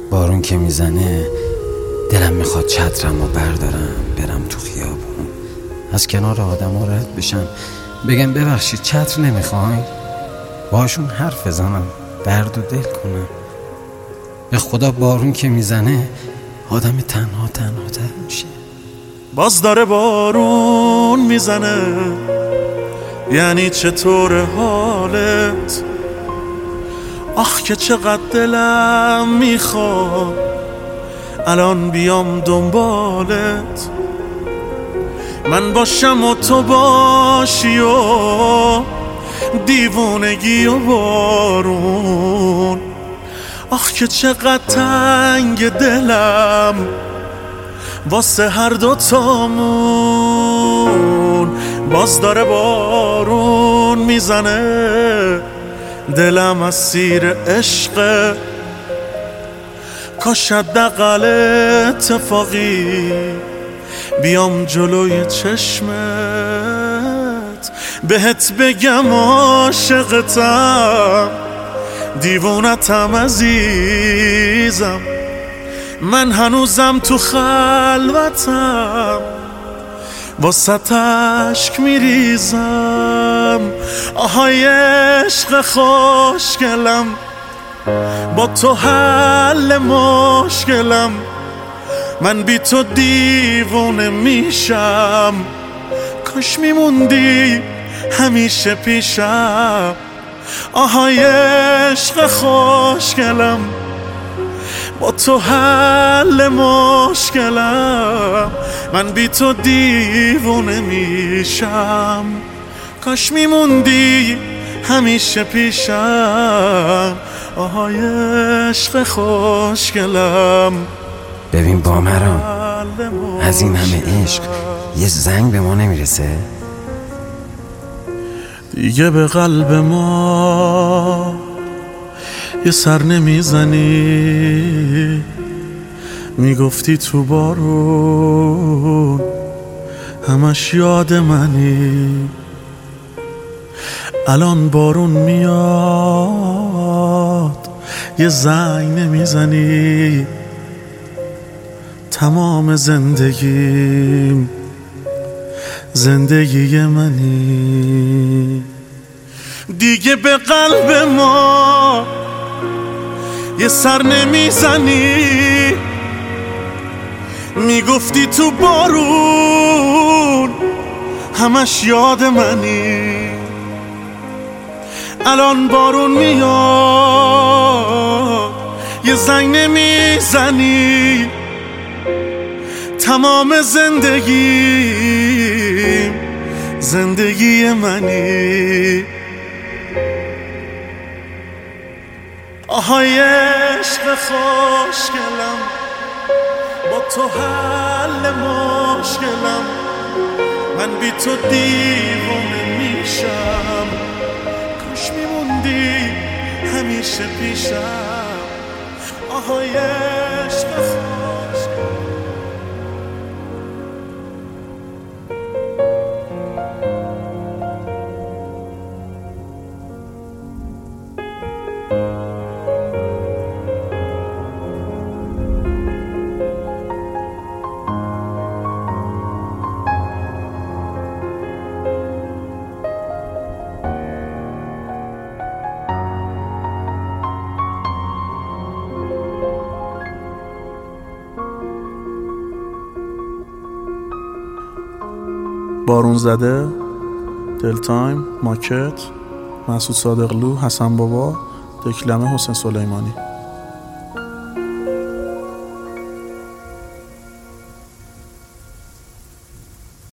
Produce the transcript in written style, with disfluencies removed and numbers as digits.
بارون که میزنه دلم میخواد چترمو بردارم برم تو خیابون، از کنار آدم ها رد بشم، بگم ببخشید چتر نمیخواین، باشون حرف بزنم، درد و دل کنم. به خدا بارون که میزنه آدم تنها تر میشه. باز داره بارون میزنه، یعنی چطور حالت؟ آخ که چقدر دلم میخواد الان بیام دنبالت، من باشم و تو باشی و دیوونگی و بارون. آخ که چقدر تنگ دلم واسه هر دوتامون. باز داره بارون میزنه، دلم اسیر عشقه، کاش حداقل اتفاقی بیام جلوی چشمت بهت بگم عاشقتم، دیوونتم عزیزم، من هنوزم تو خلوتم، واسه اشک میریزم. آهای عشق خوشگلم، با تو حل مشکلم، من بی تو دیوونه میشم، کاش میموندی همیشه پیشم. آهای عشق خوشگلم، با تو حل مشکلم، من بی تو دیوونه میشم، کاش میموندی همیشه پیشم. آهای عشق خوشگلم. ببین بامرام، از این همه عشق یه زنگ به ما نمیرسه؟ دیگه به قلب ما یه سر نمیزنی، میگفتی تو بارون همش یاد منی، الان بارون میاد یه زنگ نمیزنی، تمام زندگیم زندگی منی. دیگه به قلب ما یه سر نمیزنی، میگفتی تو بارون همش یاد منی، الان بارون میاد یه زنگ نمیزنی، تمام زندگیم زندگی منی. آهای عشق خوشگلم، با تو حل مشکلم، من بی تو دیوونه میشم، کاش میموندی همیشه پیشم. آهای عشق خوشگلم. بارون زده، دل تایم، ماکت، مسعود صادقلو، حسن بابا، دکلمه، حسین سلیمانی.